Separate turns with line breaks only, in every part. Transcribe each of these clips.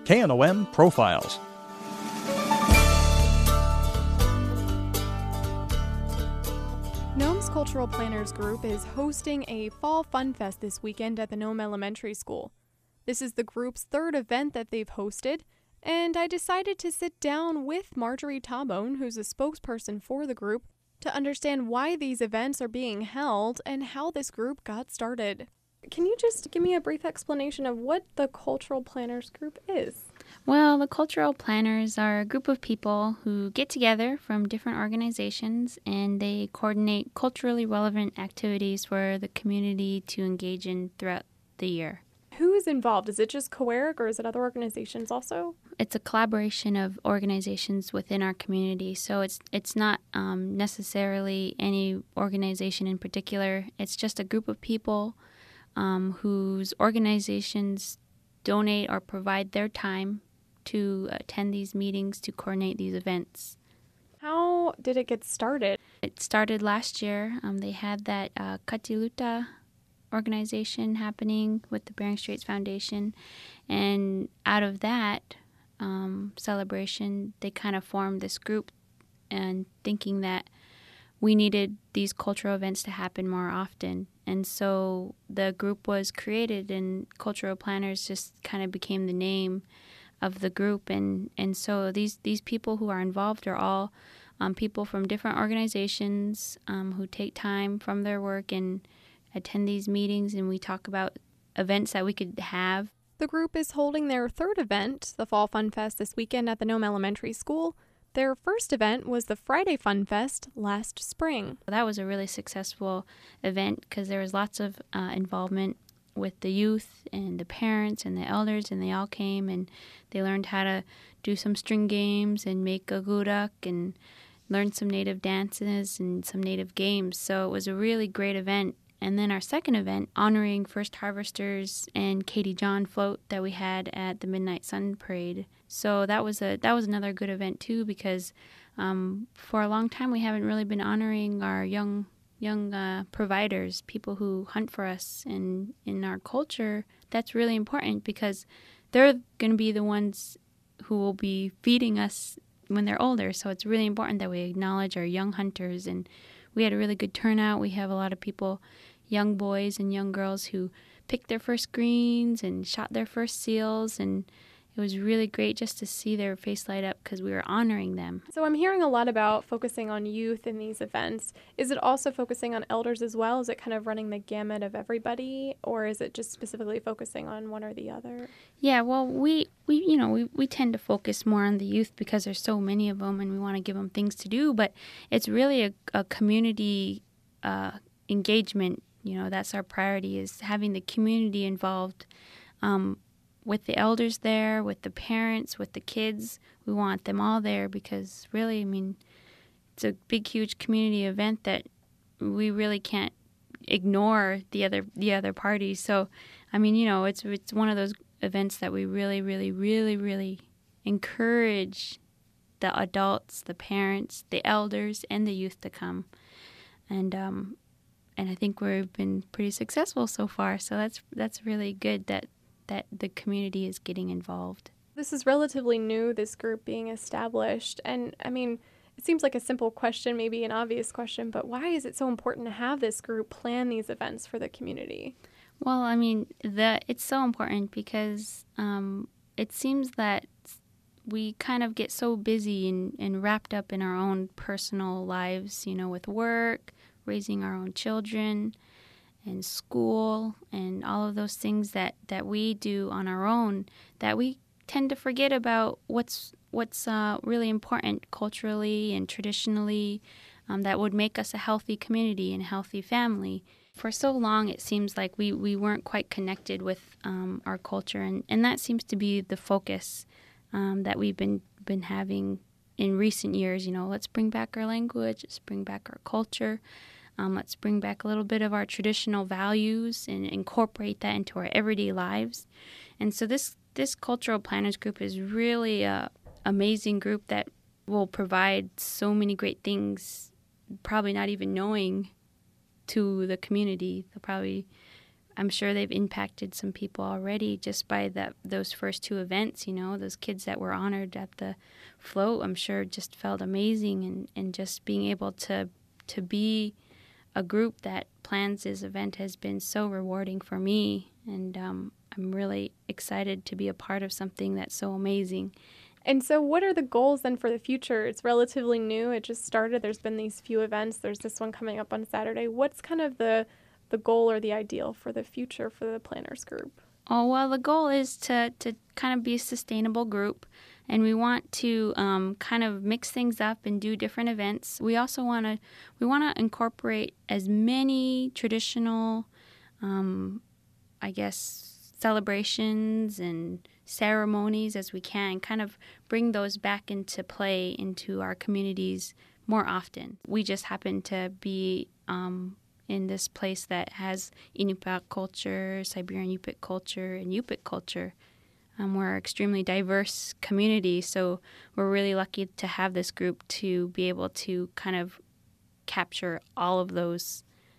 KNOM Profiles.
Nome's Cultural Planners Group is hosting a Fall Fun Fest this weekend at the Nome Elementary School. This is the group's third event that they've hosted, and I decided to sit down with Marjorie Taubone, who's a spokesperson for the group, to understand why these events are being held and how this group got started. Can you just give me a brief explanation of what the Cultural Planners Group is?
Well, the cultural planners are a group of people who get together from different organizations and they coordinate culturally relevant activities for the community to engage in throughout the year.
Who is involved? Is it just COERIC or is it other organizations also?
It's a collaboration of organizations within our community, so it's not necessarily any organization in particular. It's just a group of people whose organizations donate or provide their time to attend these meetings, to coordinate these events.
How did it get started?
It started last year. They had that Katiluta organization happening with the Bering Straits Foundation, and out of that celebration, they kind of formed this group and thinking that we needed these cultural events to happen more often. And so the group was created, and Cultural Planners just kind of became the name of the group. And so these people who are involved are all people from different organizations who take time from their work and attend these meetings, and we talk about events that we could have.
The group is holding their third event, the Fall Fun Fest, this weekend at the Nome Elementary School. Their first event was the Friday Fun Fest last spring.
That was a really successful event because there was lots of involvement with the youth and the parents and the elders, and they all came and they learned how to do some string games and make a gudak and learn some native dances and some native games. So it was a really great event. And then our second event, honoring First Harvesters and Katie John float that we had at the Midnight Sun Parade. So that was another good event too, because for a long time we haven't really been honoring our young providers, people who hunt for us. And in our culture, that's really important because they're going to be the ones who will be feeding us when they're older. So it's really important that we acknowledge our young hunters. And we had a really good turnout. We have a lot of people, young boys and young girls, who picked their first greens and shot their first seals, and it was really great just to see their face light up because we were honoring them.
So I'm hearing a lot about focusing on youth in these events. Is it also focusing on elders as well? Is it kind of running the gamut of everybody, or is it just specifically focusing on one or the other?
Yeah, well, we tend to focus more on the youth because there's so many of them and we want to give them things to do, but it's really a community engagement. That's our priority, is having the community involved with the elders there, with the parents, with the kids. We want them all there because really, it's a big, huge community event that we really can't ignore the other parties. So, it's one of those events that we really, really, really, really encourage the adults, the parents, the elders, and the youth to come. And I think we've been pretty successful so far. So that's really good that the community is getting involved.
This is relatively new, this group being established. And it seems like a simple question, maybe an obvious question, but why is it so important to have this group plan these events for the community?
Well, it's so important because it seems that we kind of get so busy and wrapped up in our own personal lives, with work, raising our own children, and school, and all of those things that we do on our own, that we tend to forget about what's really important culturally and traditionally, that would make us a healthy community and a healthy family. For so long, it seems like we weren't quite connected with our culture, and that seems to be the focus that we've been having in recent years. Let's bring back our language, let's bring back our culture. Let's bring back a little bit of our traditional values and incorporate that into our everyday lives. And so this Cultural Planners Group is really an amazing group that will provide so many great things, probably not even knowing, to the community. They'll probably I'm sure they've impacted some people already just by those first two events. Those kids that were honored at the float, I'm sure just felt amazing, and just being able to be a group that plans this event has been so rewarding for me, and I'm really excited to be a part of something that's so amazing.
And so what are the goals then for the future? It's relatively new. It just started. There's been these few events. There's this one coming up on Saturday. What's kind of the goal or the ideal for the future for the planners group?
Oh, well, the goal is to kind of be a sustainable group, and we want to kind of mix things up and do different events. We also want to incorporate as many traditional, celebrations and ceremonies as we can, kind of bring those back into play into our communities more often. We just happen to be in this place that has Inupiaq culture, Siberian Yupik culture, and Yupik culture. We're an extremely diverse community, so we're really lucky to have this group to be able to kind of capture all of those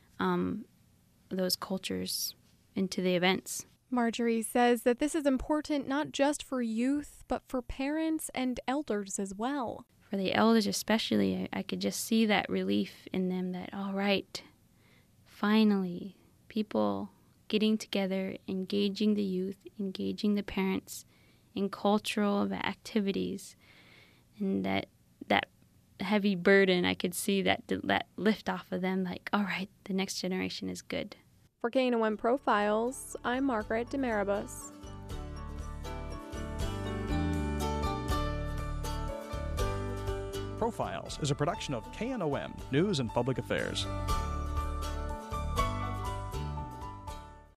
cultures into the events.
Marjorie says that this is important not just for youth, but for parents and elders as well.
For the elders especially, I could just see that relief in them that, all right, finally, people getting together, engaging the youth, engaging the parents in cultural activities, and that heavy burden, I could see that lift off of them, like, all right, the next generation is good.
For KNOM Profiles, I'm Margaret Demaribus.
Profiles is a production of KNOM News and Public Affairs.